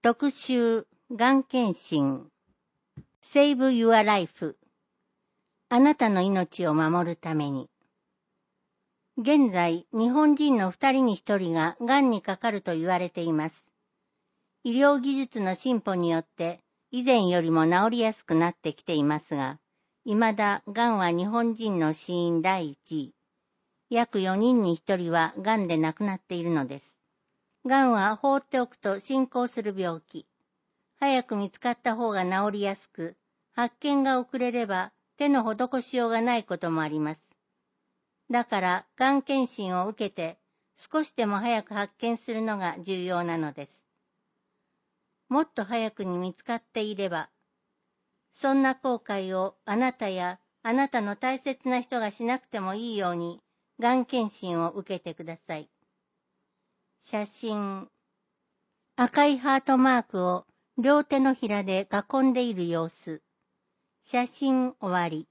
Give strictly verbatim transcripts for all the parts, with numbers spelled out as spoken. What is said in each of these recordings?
特集がん検診 Save Your Life あなたの命を守るために。現在、日本人のふたりにひとりががんにかかると言われています。医療技術の進歩によって以前よりも治りやすくなってきていますが、未だがんは日本人の死因だいいちい。約よにんにひとりはがんで亡くなっているのです。がんは放っておくと進行する病気。早く見つかった方が治りやすく、発見が遅れれば手の施しようがないこともあります。だから、がん検診を受けて少しでも早く発見するのが重要なのです。もっと早くに見つかっていれば、そんな後悔をあなたやあなたの大切な人がしなくてもいいように、がん検診を受けてください。写真。赤いハートマークを両手のひらで囲んでいる様子。写真終わり。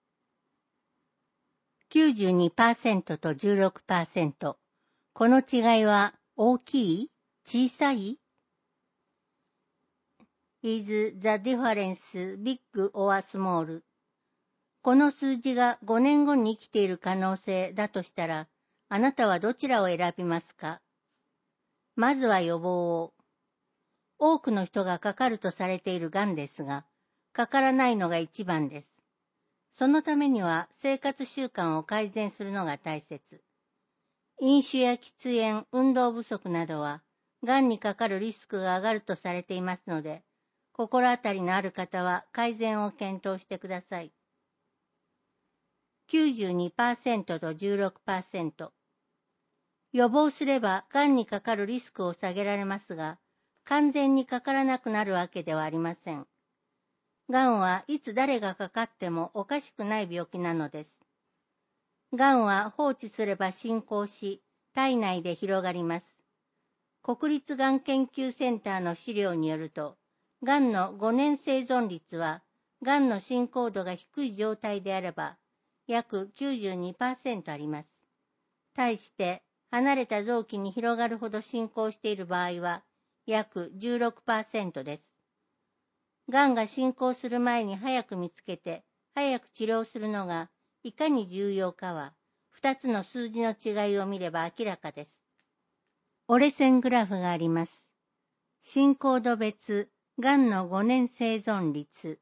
きゅうじゅうにパーセント と じゅうろくパーセント。この違いは大きい？小さい？ Is the difference big or small? この数字がごねんごに生きている可能性だとしたら、あなたはどちらを選びますか？まずは予防を。多くの人がかかるとされているがんですが、かからないのが一番です。そのためには生活習慣を改善するのが大切。飲酒や喫煙、運動不足などは、がんにかかるリスクが上がるとされていますので、心当たりのある方は改善を検討してください。きゅうじゅうにパーセント と じゅうろくパーセント。予防すればがんにかかるリスクを下げられますが、完全にかからなくなるわけではありません。がんはいつ誰がかかってもおかしくない病気なのです。がんは放置すれば進行し、体内で広がります。国立がん研究センターの資料によると、がんのごねん生存率は、がんの進行度が低い状態であれば、約 きゅうじゅうにパーセント あります。対して、離れた臓器に広がるほど進行している場合は、約 じゅうろくパーセント です。がんが進行する前に早く見つけて、早く治療するのがいかに重要かは、ふたつの数字の違いを見れば明らかです。折れ線グラフがあります。進行度別、がんのごねん生存率。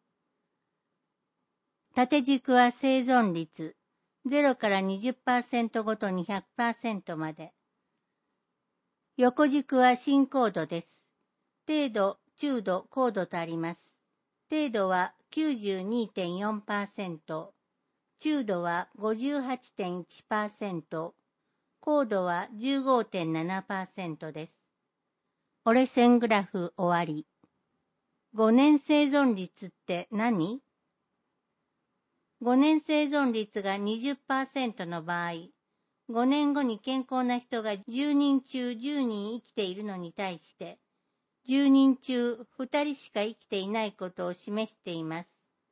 縦軸は生存率、ゼロから にじゅっパーセント ごとに ひゃくパーセント まで。横軸は進行度です。程度、中度、高度とあります。程度は きゅうじゅうにてんよんパーセント、中度は ごじゅうはちてんいちパーセント、高度は じゅうごてんななパーセント です。折れ線グラフ終わり。ごねん生存率って何？ ご 年生存率が にじゅっパーセント の場合、ごねんごに健康な人がじゅうにん中じゅうにん生きているのに対して、じゅうにん中ふたりしか生きていないことを示しています。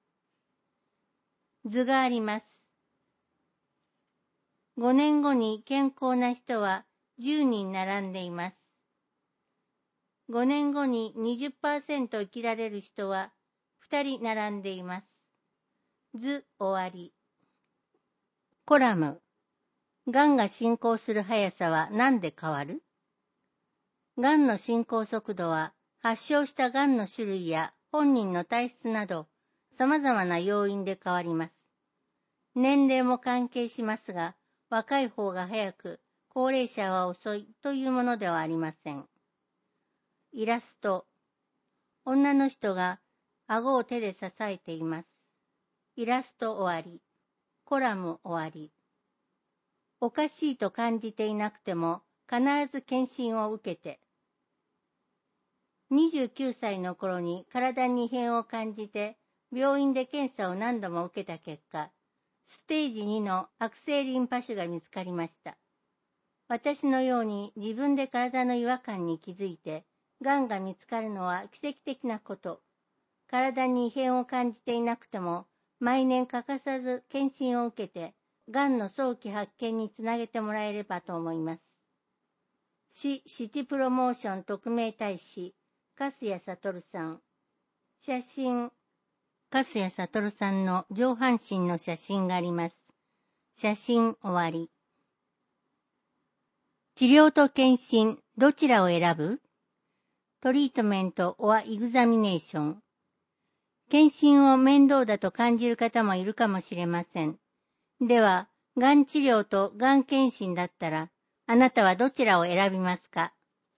図があります。ごねんごに健康な人はじゅうにん並んでいます。ごねんごに にじゅっパーセント 生きられる人はふたり並んでいます。図終わり。コラム。がんが進行する速さは何で変わる？がんの進行速度は発症したがんの種類や本人の体質など様々な要因で変わります。年齢も関係しますが、若い方が早く、高齢者は遅いというものではありません。イラスト。女の人が顎を手で支えています。イラスト終わり。コラム終わり。おかしいと感じていなくても必ず検診を受けて。にじゅうきゅうさいの頃に体に異変を感じて病院で検査を何度も受けた結果、ステージにの悪性リンパ腫が見つかりました。私のように自分で体の違和感に気づいて、がんが見つかるのは奇跡的なこと。体に異変を感じていなくても、毎年欠かさず検診を受けて、がんの早期発見につなげてもらえればと思います。市シティプロモーション特命大使、 粕谷悟さん。写真。粕谷悟さんの上半身の写真があります。写真終わり。治療と検診、どちらを選ぶ？トリートメント or エグザミネーション。検診を面倒だと感じる方もいるかもしれません。では、がん治療とがん検診だったら、あなたはどちらを選びますか？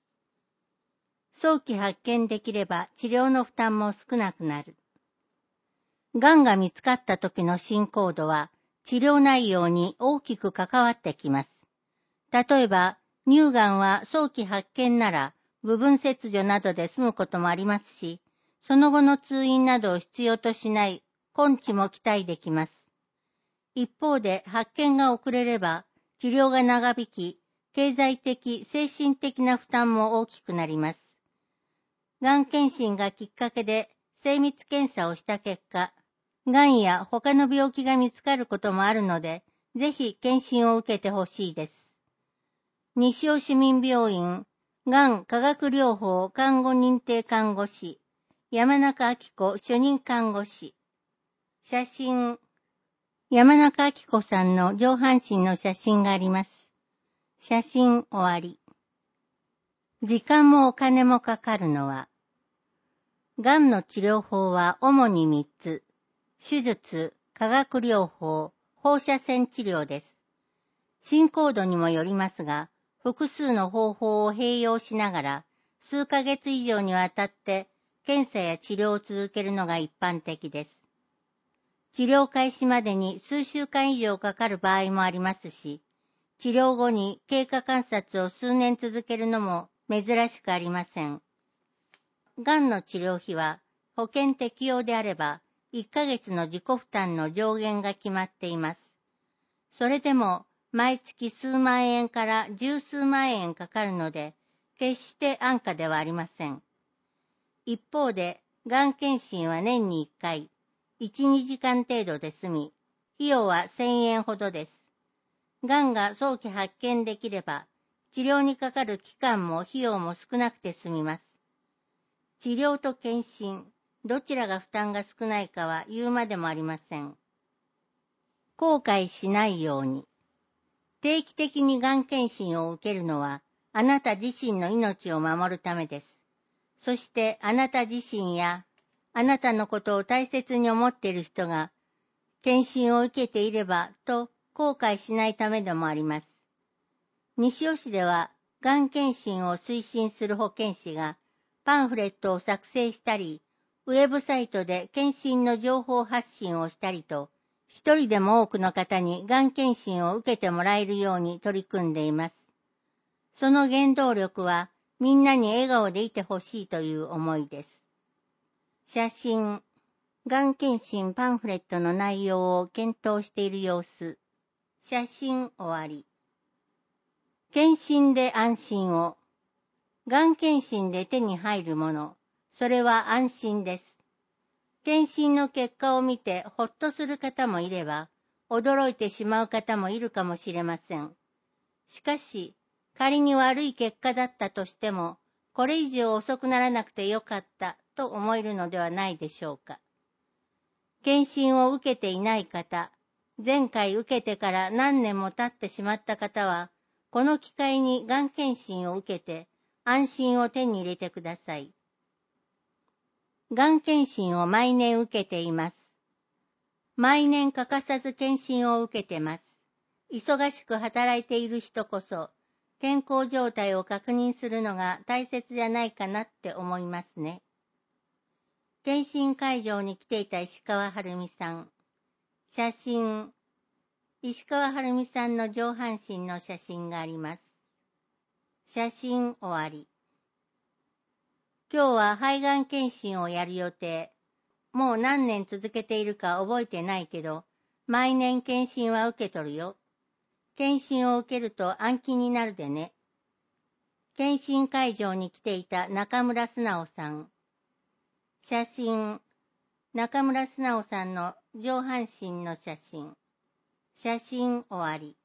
早期発見できれば治療の負担も少なくなる。がんが見つかった時の進行度は治療内容に大きく関わってきます。例えば、乳がんは早期発見なら部分切除などで済むこともありますし、その後の通院などを必要としない根治も期待できます。一方で発見が遅れれば治療が長引き、経済的、精神的な負担も大きくなります。がん検診がきっかけで精密検査をした結果、がんや他の病気が見つかることもあるので、ぜひ検診を受けてほしいです。西尾市民病院、がん化学療法看護認定看護師、山中明子主任看護師。写真。山中明子さんの上半身の写真があります。写真終わり。時間もお金もかかるのは、がんの治療法は主にみっつ。手術、化学療法、放射線治療です。進行度にもよりますが、複数の方法を併用しながら、数ヶ月以上にわたって検査や治療を続けるのが一般的です。治療開始までに数週間以上かかる場合もありますし、治療後に経過観察を数年続けるのも珍しくありません。がんの治療費は保険適用であればいっかげつの自己負担の上限が決まっています。それでも毎月数万円から十数万円かかるので決して安価ではありません。一方でがん検診は年にいっかい、いち、にじかん程度で済み、費用はせんえんほどです。がんが早期発見できれば治療にかかる期間も費用も少なくて済みます。治療と検診、どちらが負担が少ないかは言うまでもありません。後悔しないように。定期的にがん検診を受けるのは、あなた自身の命を守るためです。そしてあなた自身や、あなたのことを大切に思っている人が、検診を受けていればと後悔しないためでもあります。西尾市では、がん検診を推進する保健師が、パンフレットを作成したり、ウェブサイトで検診の情報発信をしたりと、一人でも多くの方にがん検診を受けてもらえるように取り組んでいます。その原動力は、みんなに笑顔でいてほしいという思いです。写真。がん検診パンフレットの内容を検討している様子。写真終わり。検診で安心を。がん検診で手に入るもの、それは安心です。検診の結果を見てほっとする方もいれば、驚いてしまう方もいるかもしれません。しかし、仮に悪い結果だったとしても、これ以上遅くならなくてよかったと思えるのではないでしょうか。検診を受けていない方、前回受けてから何年も経ってしまった方は、この機会にがん検診を受けて、安心を手に入れてください。がん検診を毎年受けています。毎年欠かさず検診を受けてます。忙しく働いている人こそ、健康状態を確認するのが大切じゃないかなって思いますね。検診会場に来ていた石川はるみさん。写真。石川はるみさんの上半身の写真があります。写真終わり。今日は肺がん検診をやる予定。もう何年続けているか覚えてないけど、毎年検診は受けとるよ。検診を受けると暗記になるでね。検診会場に来ていた中村素直さん。写真。中村素直さんの上半身の写真。写真終わり。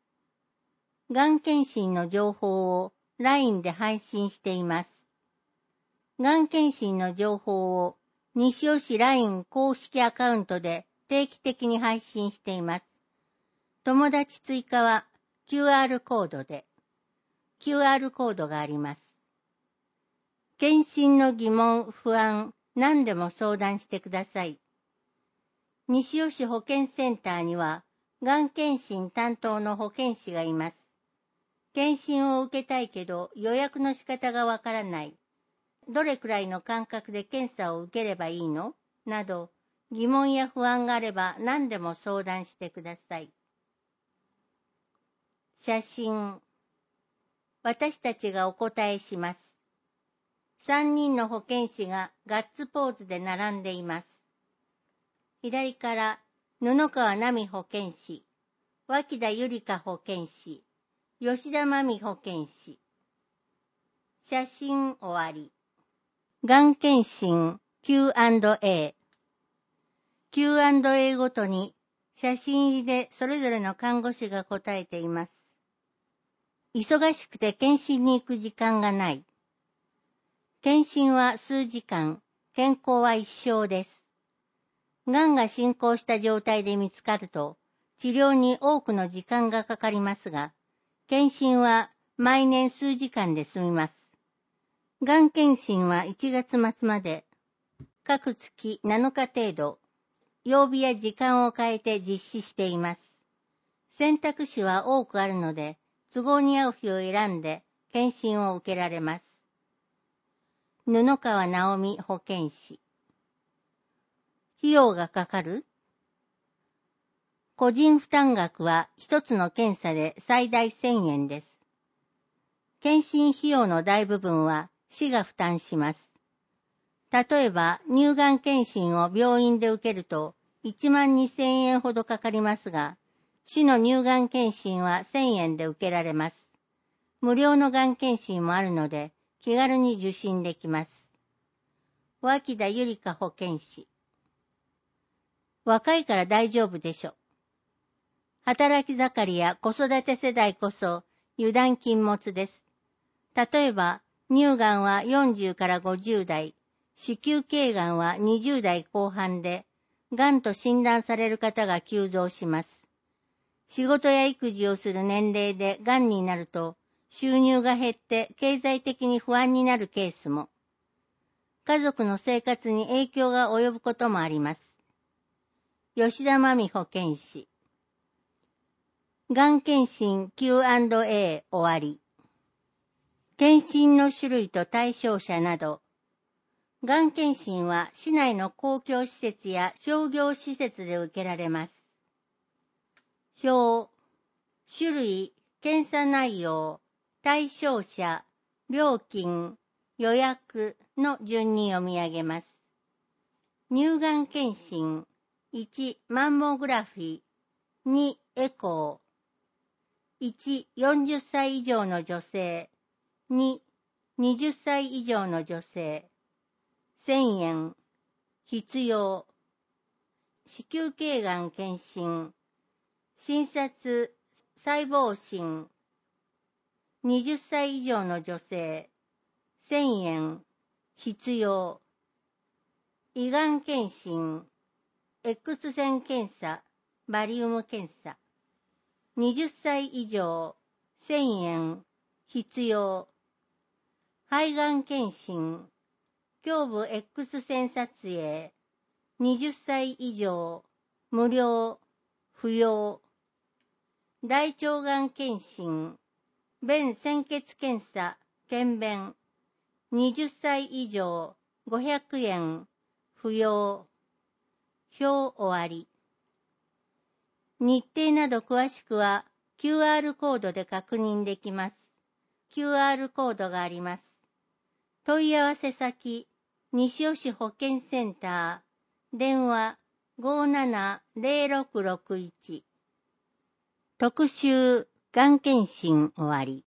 がん検診の情報を ライン で配信しています。 がん検診の情報を西尾市 ライン 公式アカウントで定期的に配信しています。友達追加は キューアール コードで、キューアール コードがあります。検診の疑問、不安、何でも相談してください。西尾市保健センターには、がん検診担当の保健師がいます。検診を受けたいけど予約の仕方がわからない。どれくらいの間隔で検査を受ければいいのなど、疑問や不安があれば何でも相談してください。写真。私たちがお答えします。三人の保健師がガッツポーズで並んでいます。左から布川奈美保健師、脇田ゆりか保健師、吉田真美保健師。写真終わり。がん検診 キューアンドエー。キューアンドエー ごとに写真入りでそれぞれの看護師が答えています。忙しくて検診に行く時間がない。検診は数時間、健康は一生です。がんが進行した状態で見つかると、治療に多くの時間がかかりますが、検診は毎年数時間で済みます。がん検診はいちがつ末まで、各月なのか程度、曜日や時間を変えて実施しています。選択肢は多くあるので、都合に合う日を選んで検診を受けられます。布川直美保健師。費用がかかる？個人負担額は一つの検査で最大せんえんです。検診費用の大部分は市が負担します。例えば乳がん検診を病院で受けるといちまんにせんえんほどかかりますが、市の乳がん検診はせんえんで受けられます。無料のがん検診もあるので気軽に受診できます。脇田ゆりか保健師。若いから大丈夫でしょ。働き盛りや子育て世代こそ油断禁物です。例えば、乳がんはよんじゅうからごじゅうだい、子宮頸がんはにじゅうだいこう半で、がんと診断される方が急増します。仕事や育児をする年齢でがんになると、収入が減って経済的に不安になるケースも。家族の生活に影響が及ぶこともあります。吉田真美保健師。がん検診 キューアンドエー 終わり。検診の種類と対象者など。がん検診は市内の公共施設や商業施設で受けられます。表、種類、検査内容、対象者、料金、予約の順に読み上げます。乳がん検診、いち、マンモグラフィー、に、エコー、いち、よんじゅっさい以上の女性、に、にじゅっさい以上の女性、せんえん、必要、子宮頸がん検診、診察、細胞診、にじゅっさい以上の女性、せんえん、必要、胃がん検診、X 線検査、バリウム検査、にじゅっさい以上、せんえん、必要。肺がん検診、胸部 X 線撮影、にじゅっさい以上、無料、不要。大腸がん検診、便潜血検査、検便、にじゅっさい以上、ごひゃくえん、不要。表終わり。日程など詳しくは キューアール コードで確認できます。キューアール コードがあります。問い合わせ先、西尾市保健センター、電話 ごーななぜろろくろくいち。特集、がん検診終わり。